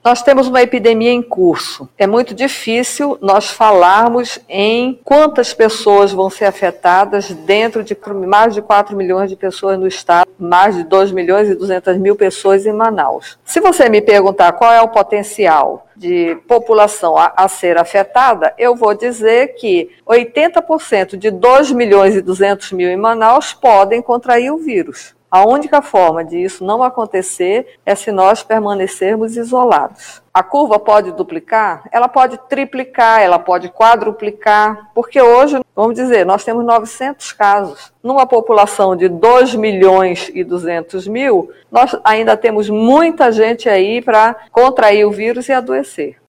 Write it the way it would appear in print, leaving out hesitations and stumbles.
Nós temos uma epidemia em curso. É muito difícil nós falarmos em quantas pessoas vão ser afetadas dentro de mais de 4 milhões de pessoas no estado, mais de 2 milhões e 200 mil pessoas em Manaus. Se você me perguntar qual é o potencial de população a ser afetada, eu vou dizer que 80% de 2 milhões e 200 mil em Manaus podem contrair o vírus. A única forma de isso não acontecer é se nós permanecermos isolados. A curva pode duplicar? Ela pode triplicar, ela pode quadruplicar, porque hoje, vamos dizer, nós temos 900 casos. Numa população de 2 milhões e 200 mil, nós ainda temos muita gente aí para contrair o vírus e adoecer.